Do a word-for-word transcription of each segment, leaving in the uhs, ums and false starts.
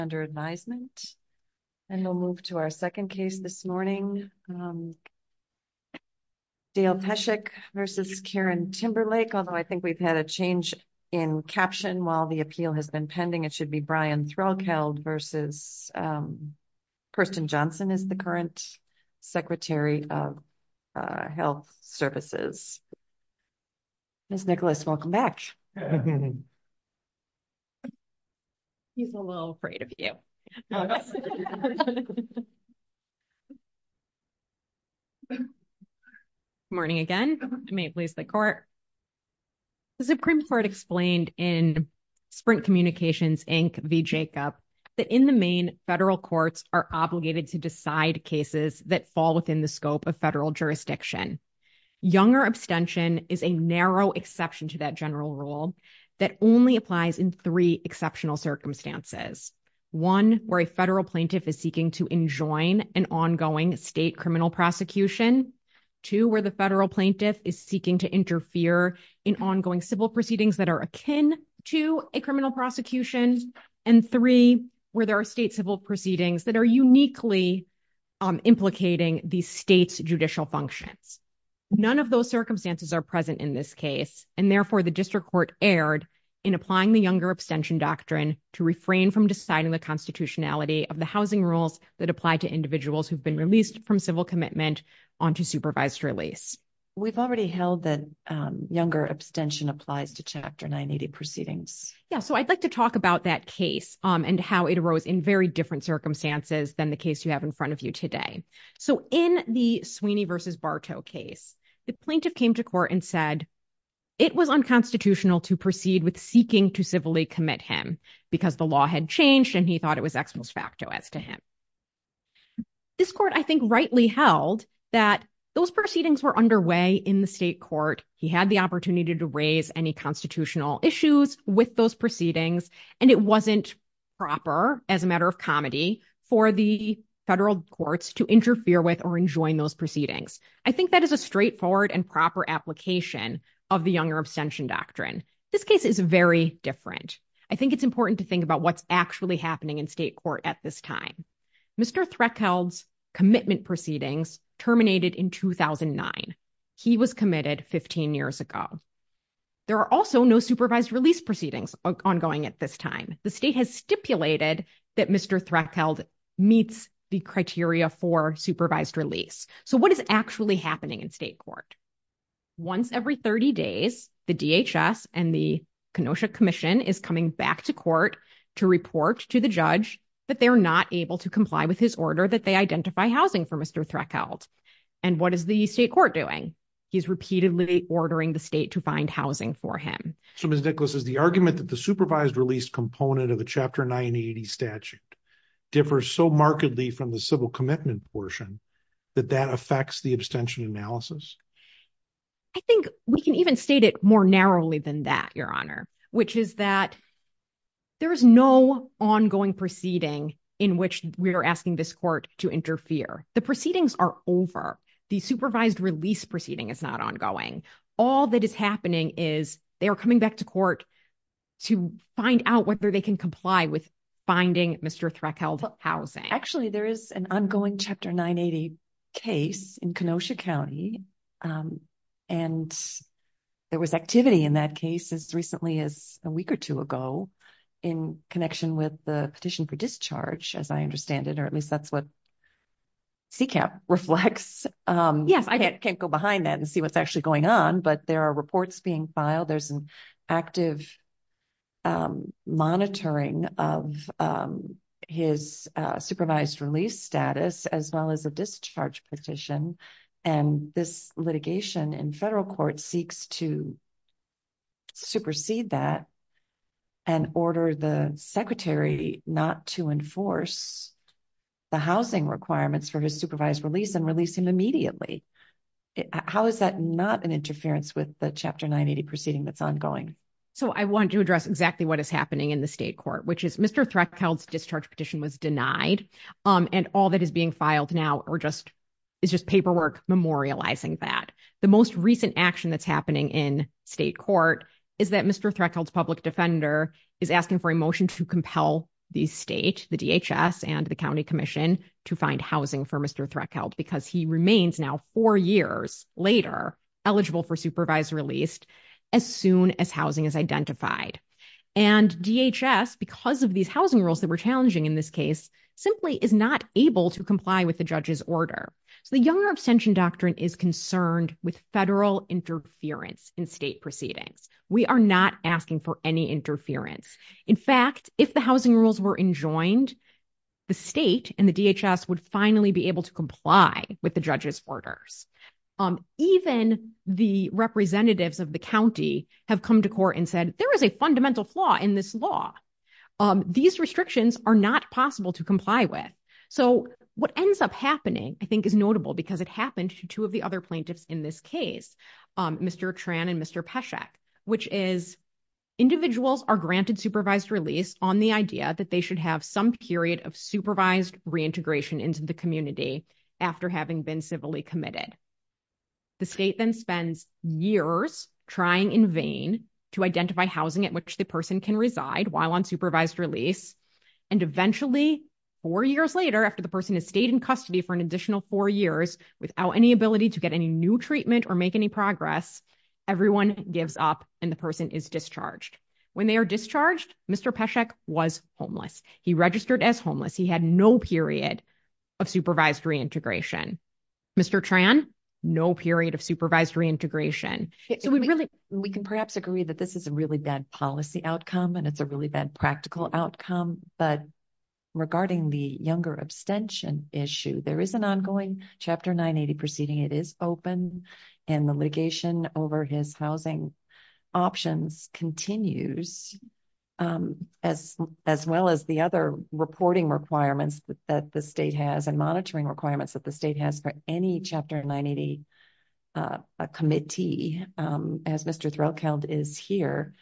under advisement. And we'll move to our second case this morning. Um, Dale Peshek versus Karen Timberlake, although I think we've had a change in caption while the appeal has been pending. It should be Brian Threlkeld versus um, Kirsten Johnson is the current Secretary of uh, Health Services. Miz Nicholas, welcome back. He's a little afraid of you. Good morning again. May it please the court. The Supreme Court explained in Sprint Communications, Incorporated v. Jacob that in the main, federal courts are obligated to decide cases that fall within the scope of federal jurisdiction. Younger abstention is a narrow exception to that general rule that only applies in three exceptional circumstances. One, where a federal plaintiff is seeking to enjoin an ongoing state criminal prosecution. Two, where the federal plaintiff is seeking to interfere in ongoing civil proceedings that are akin to a criminal prosecution. And three, where there are state civil proceedings that are uniquely um, implicating the state's judicial functions. None of those circumstances are present in this case, and therefore the district court erred in applying the Younger abstention doctrine to refrain from deciding the constitutionality of the housing rules that apply to individuals who've been released from civil commitment onto supervised release. We've already held that um, Younger abstention applies to Chapter nine eighty proceedings. Yeah, so I'd like to talk about that case um, and how it arose in very different circumstances than the case you have in front of you today. So in the Sweeney versus Bartow case, the plaintiff came to court and said it was unconstitutional to proceed with seeking to civilly commit him because the law had changed and he thought it was ex post facto as to him. This court, I think, rightly held that those proceedings were underway in the state court. He had the opportunity to raise any constitutional issues with those proceedings, and it wasn't proper, as a matter of comedy, for the federal courts to interfere with or enjoin those proceedings. I think that is a straightforward and proper application of the Younger abstention doctrine. This case is very different. I think it's important to think about what's actually happening in state court at this time. Mister Threlkeld's commitment proceedings terminated in two thousand nine. He was committed fifteen years ago. There are also no supervised release proceedings ongoing at this time. The state has stipulated that Mister Threlkeld meets the criteria for supervised release. So what is actually happening in state court? Once every thirty days, the D H S and the Kenosha Commission is coming back to court to report to the judge that they're not able to comply with his order that they identify housing for Mister Threlkeld. And what is the state court doing? He's repeatedly ordering the state to find housing for him. So, Miz Nicholas, is the argument that the supervised release component of the Chapter nine eighty statute differs so markedly from the civil commitment portion that that affects the abstention analysis? I think we can even state it more narrowly than that, Your Honor, which is that there is no ongoing proceeding in which we are asking this court to interfere. The proceedings are over. The supervised release proceeding is not ongoing. All that is happening is they are coming back to court to find out whether they can comply with finding Mister Threlkeld well, housing. Actually, there is an ongoing Chapter nine eighty case in Kenosha County, um, and there was activity in that case as recently as a week or two ago in connection with the petition for discharge, as I understand it, or at least that's what C CAP reflects. Um, yes, I can't, can't go behind that and see what's actually going on, but there are reports being filed. There's an active um, monitoring of um, his uh, supervised release status as well as a discharge petition. And this litigation in federal court seeks to supersede that and order the secretary not to enforce the housing requirements for his supervised release and release him immediately. It, how is that not an interference with the Chapter nine eighty proceeding that's ongoing? So I want to address exactly what is happening in the state court, which is Mister Threlkeld's discharge petition was denied, um, and all that is being filed now or just is just paperwork memorializing that. The most recent action that's happening in state court is that Mister Threlkeld's public defender is asking for a motion to compel the state, the D H S, and the county commission to find housing for Mister Threckeld, because he remains now four years later eligible for supervised release as soon as housing is identified. And D H S, because of these housing rules that we're challenging in this case, simply is not able to comply with the judge's order. So the Younger abstention doctrine is concerned with federal interference in state proceedings. We are not asking for any interference. In fact, if the housing rules were enjoined, the state and the D H S would finally be able to comply with the judge's orders. Um, even the representatives of the county have come to court and said, there is a fundamental flaw in this law. Um, these restrictions are not possible to comply with. So what ends up happening, I think, is notable because it happened to two of the other plaintiffs in this case, um, Mister Tran and Mister Peshek, which is individuals are granted supervised release on the idea that they should have some period of supervised reintegration into the community after having been civilly committed. The state then spends years trying in vain to identify housing at which the person can reside while on supervised release. And eventually, four years later, after the person has stayed in custody for an additional four years without any ability to get any new treatment or make any progress, everyone gives up and the person is discharged. When they are discharged, Mister Peshek was homeless. He registered as homeless. He had no period of supervised reintegration. Mister Tran, no period of supervised reintegration. So we, we really we can perhaps agree that this is a really bad policy outcome and it's a really bad practical outcome. But regarding the Younger abstention issue, there is an ongoing Chapter nine eighty proceeding. It is open, and the litigation over his housing options continues, um, as as well as the other reporting requirements that, that the state has and monitoring requirements that the state has for any Chapter nine eighty uh, a committee, um, as Mister Threckeld is here.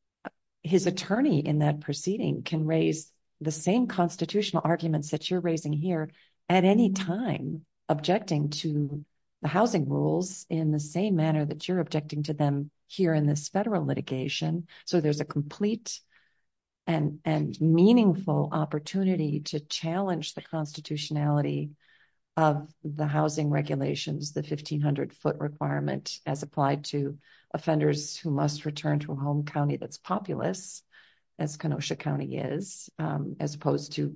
His attorney in that proceeding can raise the same constitutional arguments that you're raising here at any time, objecting to the housing rules in the same manner that you're objecting to them here in this federal litigation. So there's a complete and, and meaningful opportunity to challenge the constitutionality of the housing regulations, the fifteen hundred foot requirement as applied to offenders who must return to a home county that's populous, as Kenosha County is, um, as opposed to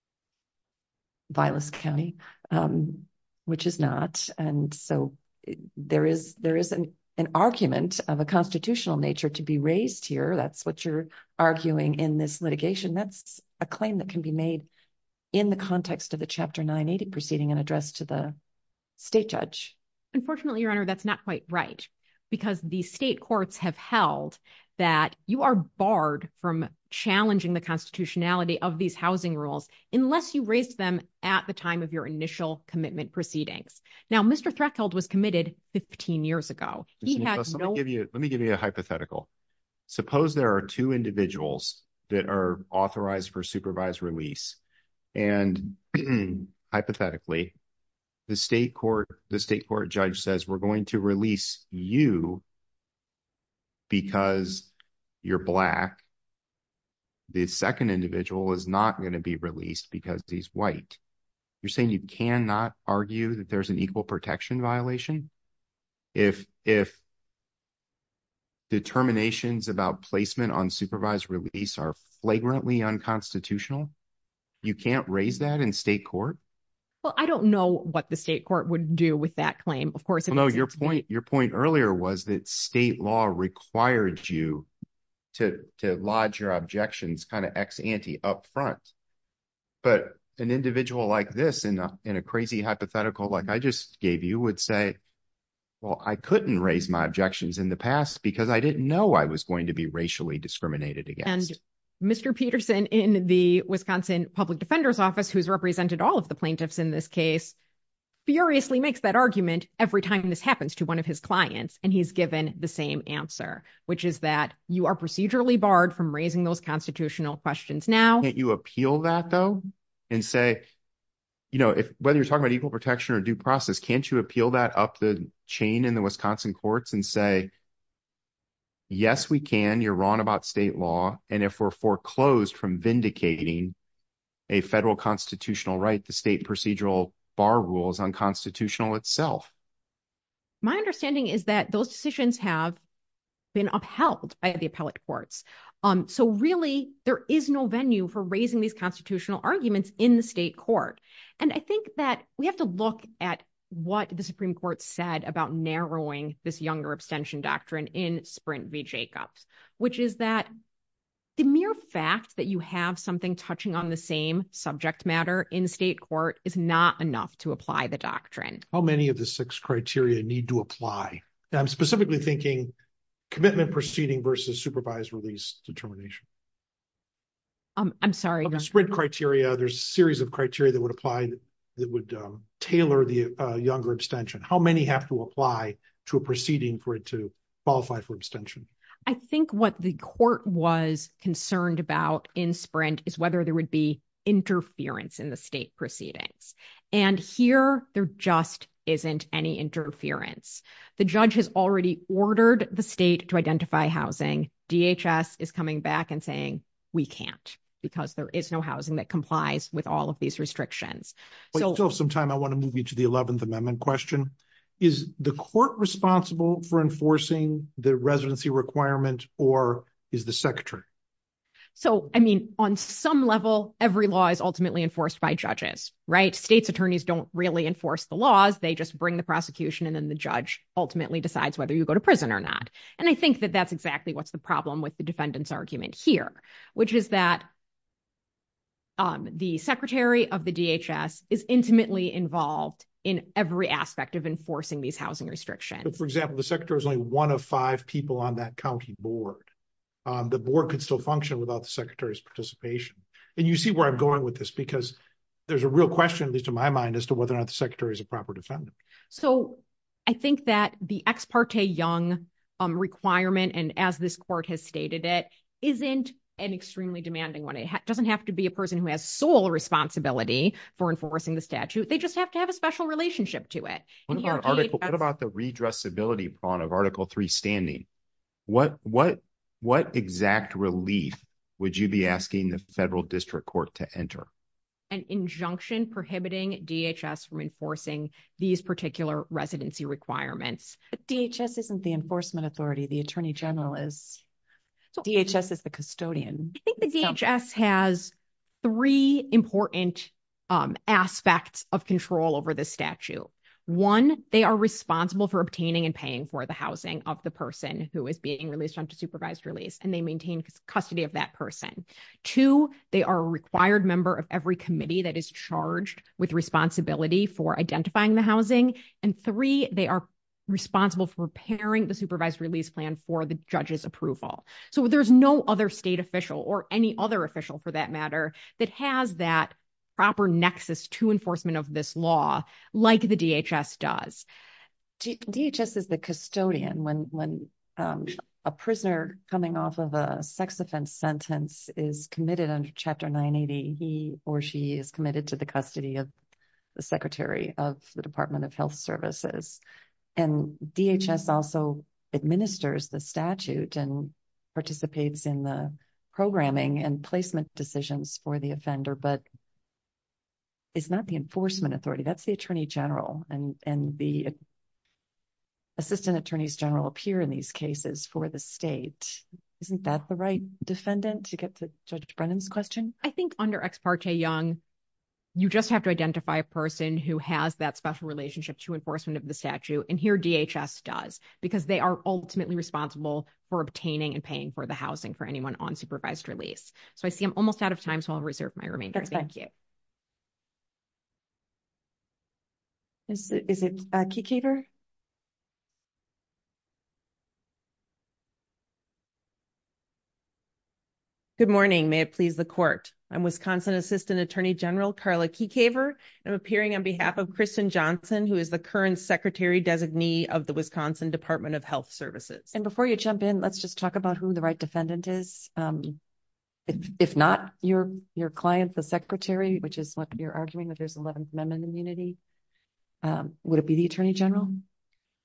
Vilas County, um, which is not. And so there is there is an, an argument of a constitutional nature to be raised here. That's what you're arguing in this litigation. That's a claim that can be made in the context of the Chapter nine eighty proceeding and addressed to the state judge. Unfortunately, Your Honor, that's not quite right, because the state courts have held that you are barred from challenging the constitutionality of these housing rules unless you raised them at the time of your initial commitment proceedings. Now, Mister Threckeld was committed fifteen years ago. He had let no... me give you, let me give you a hypothetical. Suppose there are two individuals that are authorized for supervised release, and hypothetically, the state court, the state court judge says, we're going to release you because you're Black. The second individual is not going to be released because he's white. You're saying you cannot argue that there's an equal protection violation? If, if determinations about placement on supervised release are flagrantly unconstitutional, you can't raise that in state court? Well, I don't know what the state court would do with that claim. Of course, well, no, your point, your point earlier was that state law required you to, to lodge your objections kind of ex ante up front. But an individual like this in a, in a crazy hypothetical like I just gave you would say, well, I couldn't raise my objections in the past because I didn't know I was going to be racially discriminated against. And Mister Peterson in the Wisconsin Public Defender's Office, who's represented all of the plaintiffs in this case, furiously makes that argument every time this happens to one of his clients. And he's given the same answer, which is that you are procedurally barred from raising those constitutional questions now. Can't you appeal that, though, and say, you know, if whether you're talking about equal protection or due process, can't you appeal that up the chain in the Wisconsin courts and say, yes, we can. You're wrong about state law. And if we're foreclosed from vindicating a federal constitutional right, the state procedural bar rule is unconstitutional itself. My understanding is that those decisions have been upheld by the appellate courts. Um, so really, there is no venue for raising these constitutional arguments in the state court. And I think that we have to look at what the Supreme Court said about narrowing this younger abstention doctrine in Sprint v. Jacobs, which is that the mere fact that you have something touching on the same subject matter in state court is not enough to apply the doctrine. How many of the six criteria need to apply? And I'm specifically thinking commitment proceeding versus supervised release determination. Um, I'm sorry. Of the Sprint criteria, there's a series of criteria that would apply that, that would um, tailor the uh, younger abstention. How many have to apply to a proceeding for it to qualify for abstention? I think what the court was concerned about in Sprint is whether there would be interference in the state proceedings. And here, there just isn't any interference. The judge has already ordered the state to identify housing. D H S is coming back and saying, we can't, because there is no housing that complies with all of these restrictions. Well, so, you still have some time. I want to move you to the eleventh Amendment question. Is the court responsible for enforcing the residency requirement, or is the secretary? So, I mean, on some level, every law is ultimately enforced by judges, right? States attorneys don't really enforce the laws. They just bring the prosecution, and then the judge ultimately decides whether you go to prison or not. And I think that that's exactly what's the problem with the defendant's argument here, which is that um, the secretary of the D H S is intimately involved in every aspect of enforcing these housing restrictions. So, for example, the secretary is only one of five people on that county board. Um, the board could still function without the secretary's participation. And you see where I'm going with this, because there's a real question, at least in my mind, as to whether or not the secretary is a proper defendant. So I think that the ex parte Young um, requirement, and as this court has stated it, isn't an extremely demanding one. It ha- doesn't have to be a person who has sole responsibility for enforcing the statute. They just have to have a special relationship to it. What, And about, here, article, D H S what about the redressability prong of Article three standing? What, what, what exact relief would you be asking the federal district court to enter? An injunction prohibiting D H S from enforcing these particular residency requirements. But D H S isn't the enforcement authority. The Attorney General is. So, D H S is the custodian. I think the D H S has three important um, aspects of control over the statute. One, they are responsible for obtaining and paying for the housing of the person who is being released onto supervised release, and they maintain custody of that person. Two, they are a required member of every committee that is charged with responsibility for identifying the housing. And three, they are responsible for preparing the supervised release plan for the judge's approval. So there's no other state official, or any other official for that matter, that has that proper nexus to enforcement of this law like the D H S does. D H S is the custodian when when um, a prisoner coming off of a sex offense sentence is committed under Chapter nine eighty. He or she is committed to the custody of the Secretary of the Department of Health Services. And D H S also administers the statute and participates in the programming and placement decisions for the offender, but is not the enforcement authority. That's the Attorney General, and, and the Assistant Attorneys General appear in these cases for the state. Isn't that the right defendant, to get to Judge Brennan's question? I think under Ex parte Young, you just have to identify a person who has that special relationship to enforcement of the statute. And here D H S does, because they are ultimately responsible for obtaining and paying for the housing for anyone on supervised release. So I see I'm almost out of time, so I'll reserve my remainder. That's Thank fine. you. Is it, is it uh, Keycaver? Good morning. May it please the court. I'm Wisconsin Assistant Attorney General Carla Keycaver. I'm appearing on behalf of Kristen Johnson, who is the current Secretary Designee of the Wisconsin Department of Health Services. And before you jump in, let's just talk about who the right defendant is. Um, if, if not your your client, the Secretary, which is what you're arguing, that there's eleventh Amendment immunity, um, would it be the Attorney General?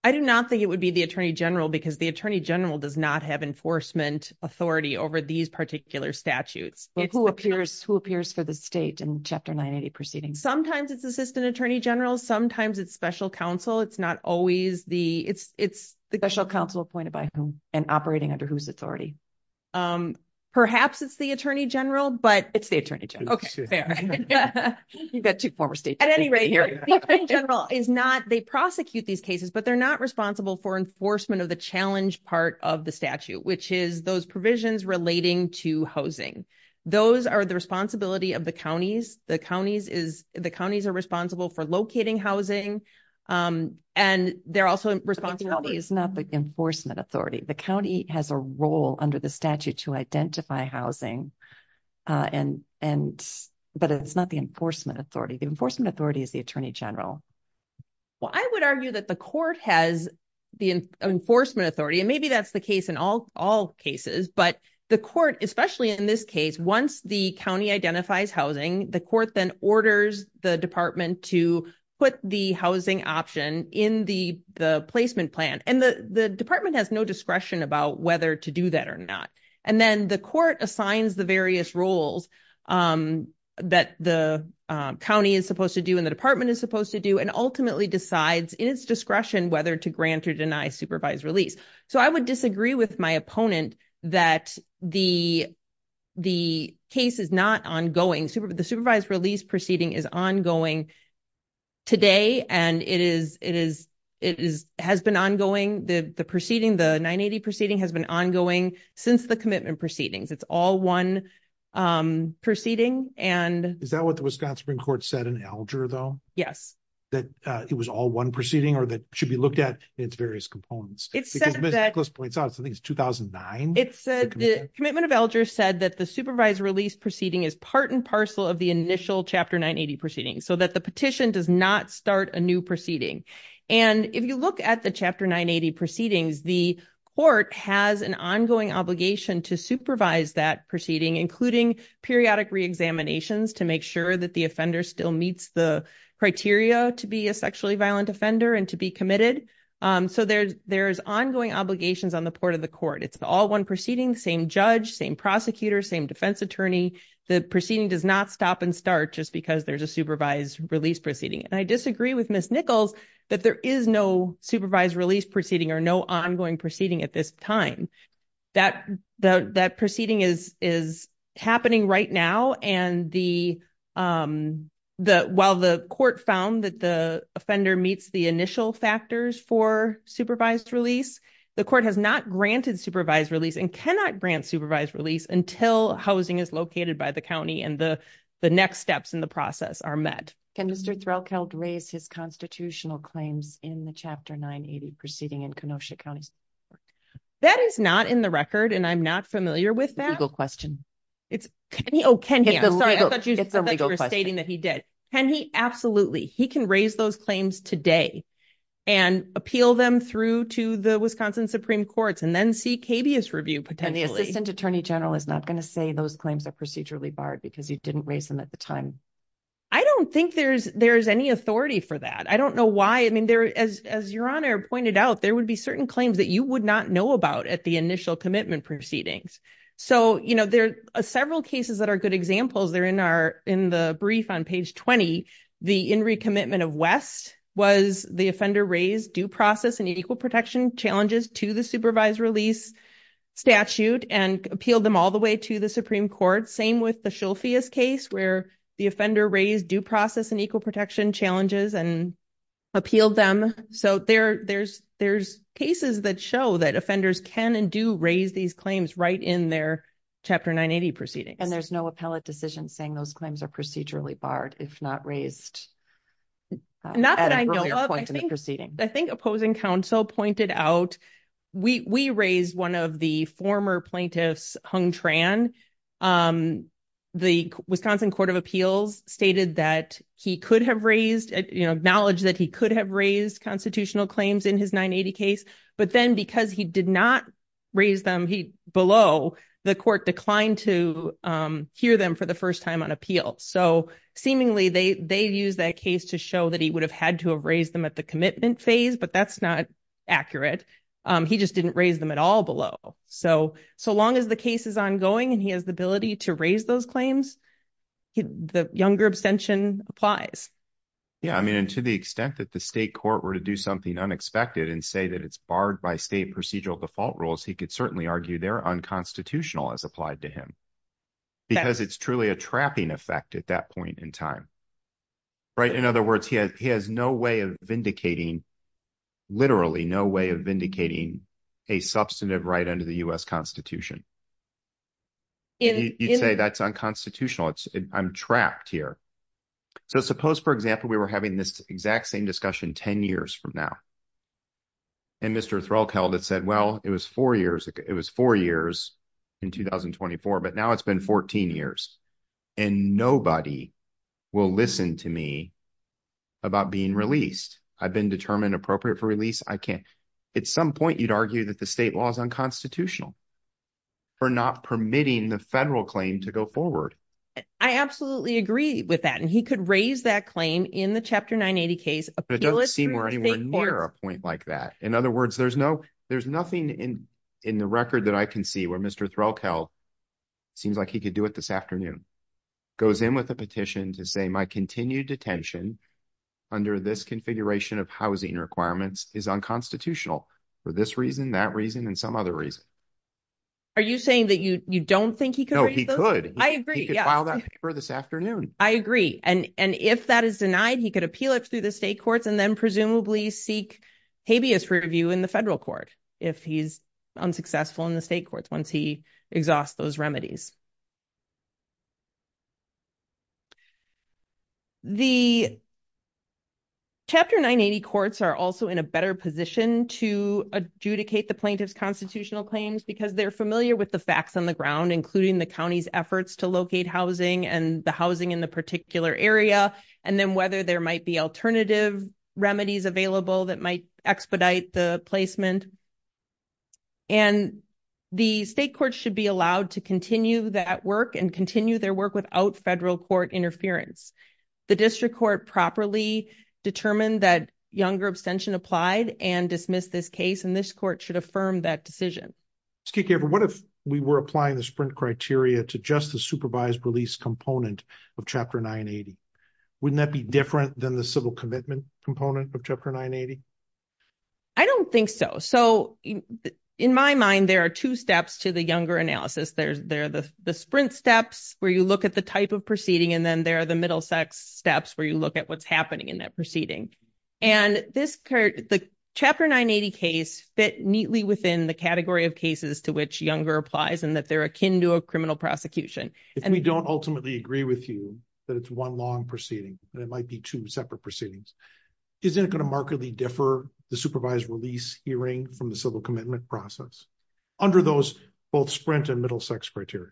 I do not think it would be the Attorney General, because the Attorney General does not have enforcement authority over these particular statutes. Well, It's who the- appears who appears for the state in Chapter nine eighty proceedings? Sometimes it's Assistant Attorney General, sometimes it's Special Counsel. It's not always the it's it's the Special counsel appointed by whom and operating under whose authority? um perhaps it's the Attorney General, but It's the Attorney General. okay, fair. You've got two former state. At any rate, here, the Attorney General is not, they prosecute these cases, but they're not responsible for enforcement of the challenge part of the statute, which is those provisions relating to housing. Those are the responsibility of the counties. The counties is the counties are responsible for locating housing. Um, and they're also responsible. The county is not the enforcement authority. The county has a role under the statute to identify housing, uh, and and but it's not the enforcement authority. The enforcement authority is the Attorney General. Well, I would argue that the court has the en- enforcement authority, and maybe that's the case in all all cases, but the court, especially in this case, once the county identifies housing, the court then orders the department to put the housing option in the, the placement plan. And the, the department has no discretion about whether to do that or not. And then the court assigns the various roles um, that the um, county is supposed to do and the department is supposed to do, and ultimately decides in its discretion whether to grant or deny supervised release. So I would disagree with my opponent that the the case is not ongoing. Super, the supervised release proceeding is ongoing today, and it is it is it is has been ongoing. The the proceeding, the nine eighty proceeding, has been ongoing since the commitment proceedings. It's all one um, proceeding, and Is that what the Wisconsin Supreme Court said in Alger, though? yes, That uh, it was all one proceeding, or that should be looked at in its various components? It because said Miz that- Nicholas points out, I think it's two thousand nine. it said The the commitment? commitment of Alger said that the supervised release proceeding is part and parcel of the initial Chapter nine eighty proceeding, so that the petition does not start a new proceeding. And if you look at the Chapter nine eighty proceedings, the court has an ongoing obligation to supervise that proceeding, including periodic reexaminations to make sure that the offender still meets the criteria to be a sexually violent offender and to be committed. Um, so there's there's ongoing obligations on the part of the court. It's all one proceeding, same judge, same prosecutor, same defense attorney. The proceeding does not stop and start just because there's a supervised release proceeding. And I disagree with Miz Nichols that there is no supervised release proceeding or no ongoing proceeding at this time. That the that proceeding is is happening right now, and the um the while the court found that the offender meets the initial factors for supervised release, the court has not granted supervised release and cannot grant supervised release until housing is located by the county and the the next steps in the process are met. Can Mister Threlkeld raise his constitutional claims in the Chapter nine eighty proceeding in Kenosha County? That is not in the record, and I'm not familiar with that. Legal question. It's can he? Oh, can he? It's I'm a sorry, legal- I thought you, I it's a thought you legal were question. stating that he did. Can he? Absolutely. He can raise those claims today and appeal them through to the Wisconsin Supreme Courts and then seek habeas review And potentially. the Assistant Attorney General is not going to say those claims are procedurally barred because you didn't raise them at the time. I don't think there's there's any authority for that. I don't know why. I mean, there, as as Your Honor pointed out, there would be certain claims that you would not know about at the initial commitment proceedings. So, you know, there are several cases that are good examples. They're in our in the brief on page twenty. The in recommitment of West was the offender raised due process and equal protection challenges to the supervised release statute and appealed them all the way to the Supreme Court. Same with the Schulfius case, where the offender raised due process and equal protection challenges and appealed them. So there, there's there's cases that show that offenders can and do raise these claims right in their Chapter nine eighty proceedings. And there's no appellate decision saying those claims are procedurally barred if not raised. Uh, Not at that an I know earlier of. point I in the think- proceeding. I think opposing counsel pointed out, we we raised one of the former plaintiffs, Hung Tran. Um, the Wisconsin Court of Appeals stated that he could have raised, you know, acknowledged that he could have raised constitutional claims in his nine eighty case, but then because he did not raise them, he below, the court declined to um, hear them for the first time on appeal. So seemingly they they used that case to show that he would have had to have raised them at the commitment phase, but that's not accurate. Um, he just didn't raise them at all below. So, so long as the case is ongoing and he has the ability to raise those claims, he, the younger abstention applies. Yeah, I mean, and to the extent that the state court were to do something unexpected and say that it's barred by state procedural default rules, he could certainly argue they're unconstitutional as applied to him. Because That's... it's truly a trapping effect at that point in time. Right? In other words, he has, he has no way of vindicating, literally no way of vindicating a substantive right under the U S Constitution. In, you, you'd in... say that's unconstitutional. It's it, I'm trapped here. So suppose, for example, we were having this exact same discussion ten years from now. And Mister Threlkeld had said, well, it was four years. It was four years in two thousand twenty-four, but now it's been fourteen years. And nobody will listen to me about being released. I've been determined appropriate for release. I can't. At some point, you'd argue that the state law is unconstitutional for not permitting the federal claim to go forward. I absolutely agree with that. And he could raise that claim in the Chapter nine eighty case. But it doesn't seem we're anywhere near a point like that. In other words, there's no, there's nothing in, in the record that I can see where Mister Threlkeld seems like he could do it this afternoon. Goes in with a petition to say my continued detention under this configuration of housing requirements is unconstitutional for this reason, that reason, and some other reason. Are you saying that you you don't think he could? No, raise he those? could. He, I agree. He could yes. file that paper this afternoon. I agree. And and if that is denied, he could appeal it through the state courts and then presumably seek habeas review in the federal court if he's unsuccessful in the state courts once he exhausts those remedies. The Chapter nine eighty courts are also in a better position to adjudicate the plaintiff's constitutional claims because they're familiar with the facts on the ground, including the county's efforts to locate housing and the housing in the particular area, and then whether there might be alternative remedies available that might expedite the placement. And the state courts should be allowed to continue that work and continue their work without federal court interference. The district court properly determined that younger abstention applied and dismissed this case, and this court should affirm that decision. Miz Kickover, what if we were applying the Sprint criteria to just the supervised release component of Chapter nine eighty? Wouldn't that be different than the civil commitment component of Chapter nine eighty? I don't think so. So in my mind, there are two steps to the younger analysis. There's there are the, the Sprint steps where you look at the type of proceeding, and then there are the Middlesex steps where you look at what's happening in that proceeding. And this the Chapter nine eighty case fit neatly within the category of cases to which younger applies and that they're akin to a criminal prosecution. If and, we don't ultimately agree with you that it's one long proceeding, and it might be two separate proceedings, isn't it going to markedly differ the supervised release hearing from the civil commitment process under those both Sprint and Middlesex criteria?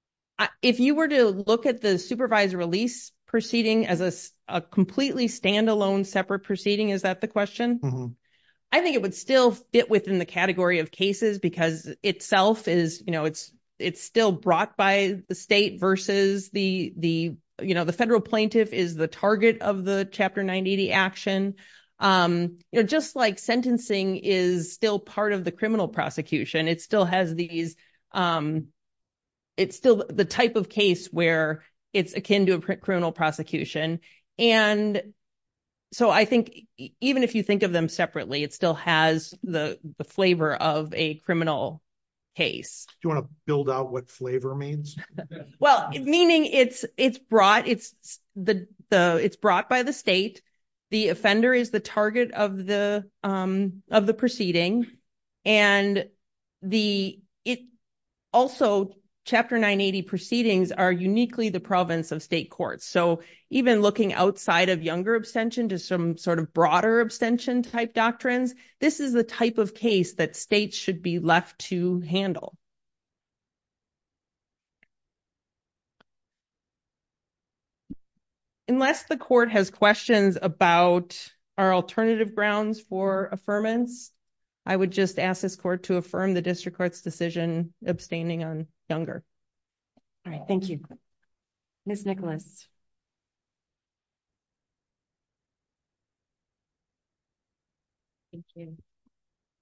If you were to look at the supervised release proceeding as a, a completely standalone separate proceeding, is that the question? Mm-hmm. I think it would still fit within the category of cases because itself is, you know, it's it's still brought by the state versus the the you know the federal plaintiff is the target of the Chapter nine eighty action. Um, you know, just like sentencing is still part of the criminal prosecution, it still has these, um, it's still the type of case where it's akin to a criminal prosecution. And so I think even if you think of them separately, it still has the, the flavor of a criminal case. Do you want to build out what flavor means? Well, meaning it's, it's brought, it's the, the, it's brought by the state. The offender is the target of the um, of the proceeding, and the it also Chapter nine eighty proceedings are uniquely the province of state courts. So even looking outside of younger abstention to some sort of broader abstention type doctrines, this is the type of case that states should be left to handle. Unless the court has questions about our alternative grounds for affirmance, I would just ask this court to affirm the district court's decision abstaining on younger. All right, thank you. Miz Nicholas. Thank you.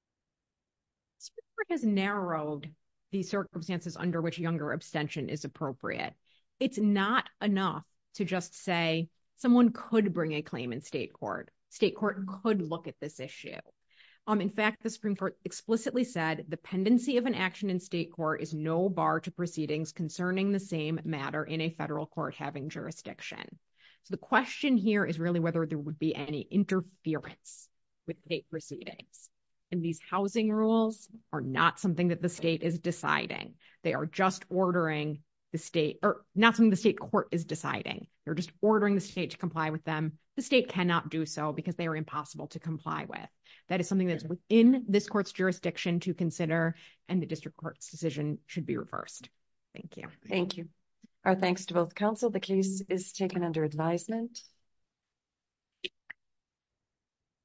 Supreme Court has narrowed the circumstances under which younger abstention is appropriate. It's not enough to just say someone could bring a claim in state court. State court could look at this issue. Um, in fact, the Supreme Court explicitly said the pendency of an action in state court is no bar to proceedings concerning the same matter in a federal court having jurisdiction. So the question here is really whether there would be any interference with state proceedings. And these housing rules are not something that the state is deciding. They are just ordering the state, or not something the state court is deciding. They're just ordering the state to comply with them. The state cannot do so because they are impossible to comply with. That is something that's within this court's jurisdiction to consider, and the district court's decision should be reversed. Thank you. Thank you. Our thanks to both counsel. The case is taken under advisement.